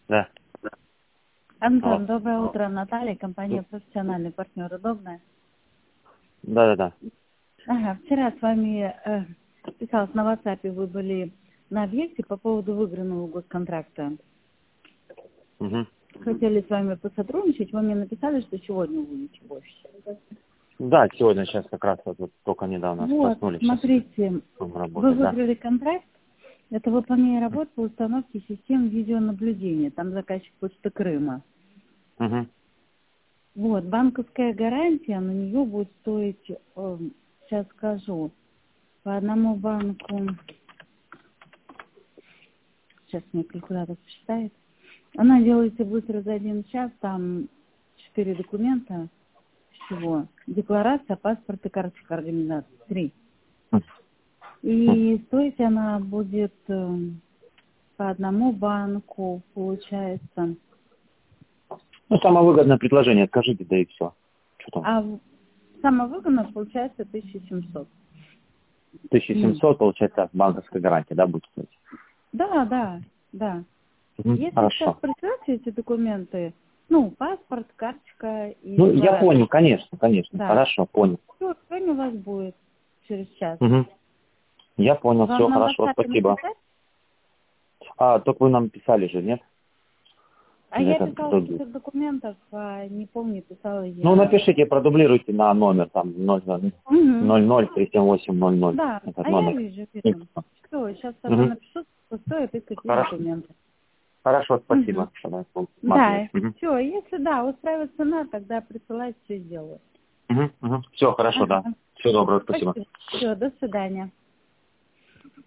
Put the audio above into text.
Да. Антон, доброе утро. Наталья, компания «Профессиональный партнер». Удобно? Да. Ага, вчера с вами писалась на WhatsApp, вы были на объекте по поводу выигранного госконтракта. Угу. Хотели с вами посотрудничать, вы мне написали, что сегодня будете больше. Да, сегодня сейчас как раз вот только недавно Вот, проснулись. смотрите, Работать, вы выиграли контракт. Это выполнение работ по установке систем видеонаблюдения. Там заказчик Почта Крыма. Угу. Вот, банковская гарантия на нее будет стоить, сейчас скажу, по одному банку, сейчас мне калькулятор посчитает. Она делается быстро за 1 час, там 4 документа всего. Декларация, паспорт и карточка организации. 3. И стоить она будет по одному банку, получается. Ну, самое выгодное предложение, скажите, да и все. Что там? А самое выгодное получается 1700. 1700, получается, банковская гарантия, да, будет стоить? Да. Если сейчас Хорошо. пришлете эти документы, паспорт, карточка и Ну, я декларация. понял, конечно. Да. Хорошо, понял. Все, сегодня у вас будет через час. Угу. Я понял, Вам все, на хорошо, WhatsApp спасибо. написать? Только вы нам писали же, нет? А Или я это писала другие? список документов, не помню, писала я. Ну, напишите, продублируйте на номер, там, 00378000. Да, Этот я номер. вижу. Все, сейчас тогда Угу. напишу, что стоят и какие Хорошо. документы. Хорошо, спасибо. Тогда Да, смотрю. Угу. все, если устраивает цена, тогда присылайте, все сделаю. Все, хорошо, да. Ага. Всего доброго, спасибо. Спасибо. Все, до свидания.